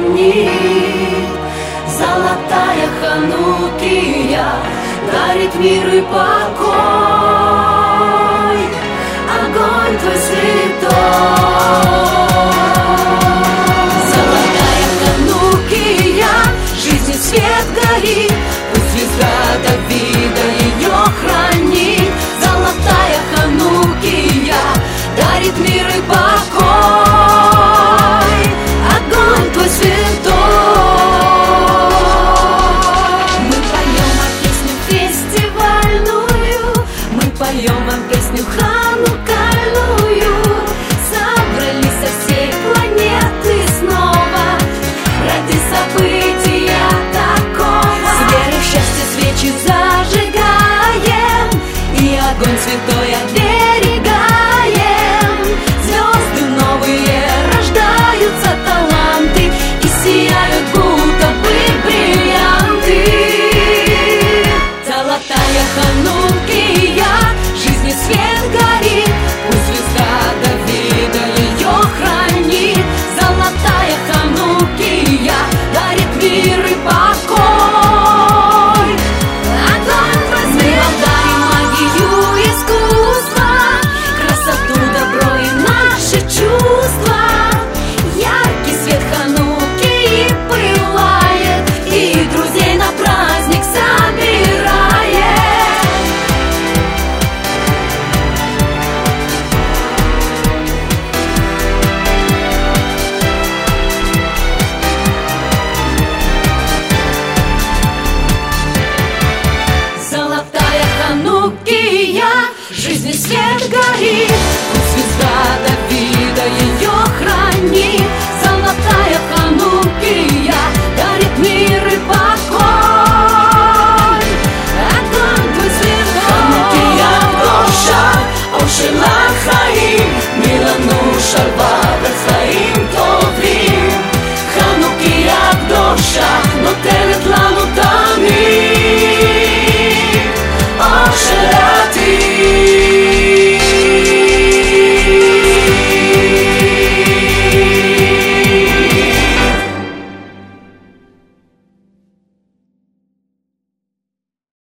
хранит. Золотая Ханукия дарит мир и покой. Огонь твой святой. Золотая Ханукия, жизни свет горит, пусть звезда Давида ее хранит. Золотая Ханукия дарит мир и покой. Огонь твой святой. Мы поем вам песню фестивальную, мы поем вам песню ханукальную. Собрались со всей планеты снова ради события такого. С верой в счастье свечи зажигаем и огонь святой оберегаем. Звезды новые рождаются, таланты, и сияют будто бы бриллианты. Золотая Ханукия, жизни свет горит, пусть звезда Давида ее хранит. Золотая Ханукия дарит мир и покой. Огонь твой свет. Мы вам дарим магию, искусство, красоту, добро и наши чувства. Яркий свет Ханукии пылает и друзей на праздник собирает. Золотая Ханукия, жизни свет горит,